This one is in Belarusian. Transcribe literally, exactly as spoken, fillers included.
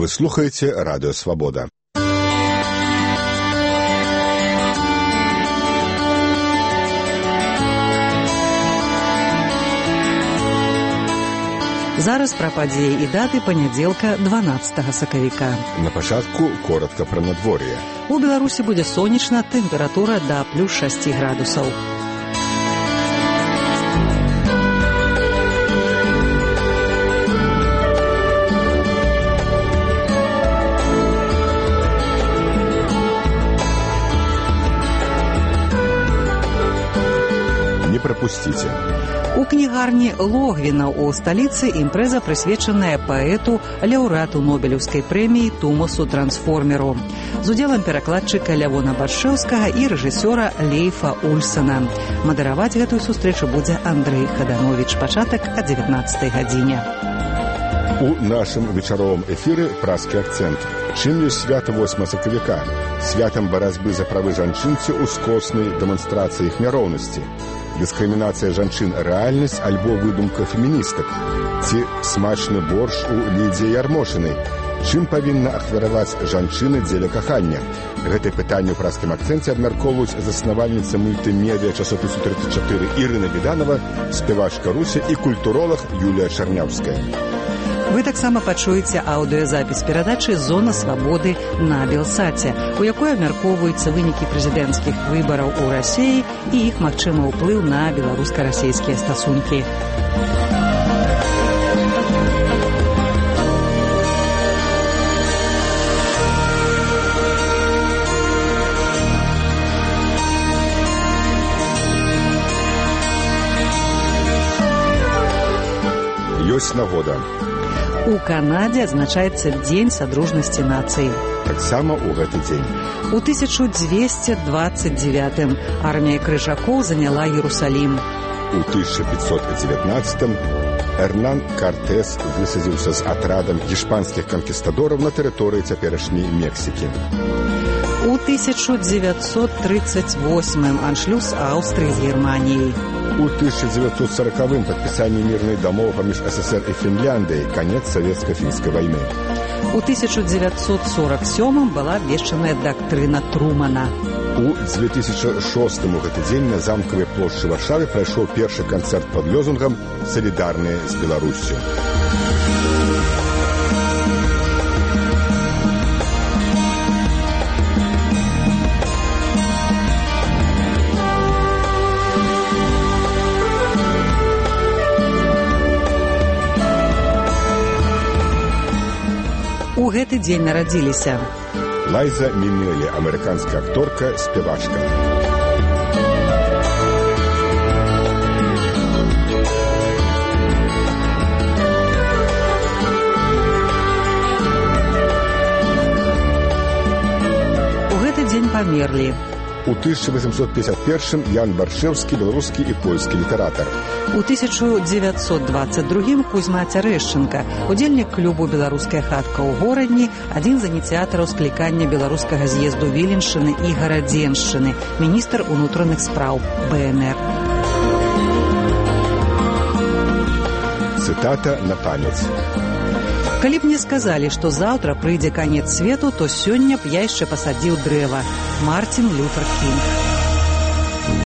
Вы слухаеце Радыё Свабода. Зараз пра падзеі і даты панядзелка дванаццатага сакавіка. На пачатку коротка пра надвор'е. У Беларусі будзе сонечна, тэмпература да плюс шэсць градусаў. Не прапусціце. У кнігарні Логвіна ў сталіцы імпрэза, прысвечаная паэту, лаўрэату Нобелеўскай прэміі Томасу Трансформеру. З удзелам перакладчыка Лявона Баршэўскага і рэжысёра Лейфа Ульсана. Мадэраваць гэтую сустрэчу будзе Андрэй Хадановіч. Пачатак о дзевятнаццатай гадзіне. У нашым вечаровым эфіры празкі акцэнт. Чым ёсць свята восьмага сакавіка? Святам барацьбы за правы жанчын ці ускоснай дэманстрацыі іх няроўнасці? Дыскрымінацыя жанчын – рэальнасць альбо выдумка феміністак? Ці смачны борщ у Лідзіі Ярмошынай? Чым павінна ахвяраваць жанчыны дзеля кахання? Гэтае пытанне ў празкім акцэнце абмяркоўваюць заснавальніца мультымедыа часопісу тридцать чатыры Ірына Віданова, спявачка Руся і культуролаг Юлія Чарнявская. Вы таксама пачуеце аўдыёзапіс перадачы «Зона свабоды» на Белсаце, у якой абмяркоўваюцца вынікі прэзідэнцкіх выбараў у Расіі і іх магчымы ўплыў на беларуска-расійскія стасункі. Ёсць нагода. У Канадзе адзначаецца Дзень садружнасці нацый. Таксама ў гэты дзень. У тысяча дзвесце дваццаць дзевятым армія крыжакоў заняла Іерусалім. У тысяча пятьсот девятнадцатым Эрнан Картес высадзіўся з атрадам іспанскіх канкістадораў на тэрыторыі цяперашняй Мексікі. У тысяча дзевяцьсот тридцать восьмым аншлюз Аўстрыі з Германіяй. У тысяча девятьсот сороковым падпісанне мірнай дамовы паміж СССР і Фінляндыяй, канец савецка-фінскай вайны. У тысяча девятьсот сорок сёмым была абвешчаная дактрына Трумана. У две тысячи шостым у гэты дзень на замкавай плошчы Варшавы прайшоў першы канцэрт пад лозунгам «Салідарныя з Беларуссю». У гэты дзень нарадзіліся Лайза Мінелі, амерыканская акторка, спявачка. У гэты дзень памерлі У тысяча восемьсот пятьдесят первым Ян Баршэўскі, беларускі і польскі літаратар. У тысяча девятьсот двадцать другім Кузьма Цярэшчынка, удзельнік клубу «Беларуская хатка» ў горадні, адзін з ініцыятараў склікання беларускага з'езду Віленшчыны і Гарадзеншчыны, міністр унутраных спраў Бэ Эн Эр. Цытата на памяць. Калі б мне сказалі, што заўтра прыйдзе канец свету, то сёння б я яшчэ пасадзіў дрэва. Мартин Лютер Кінг.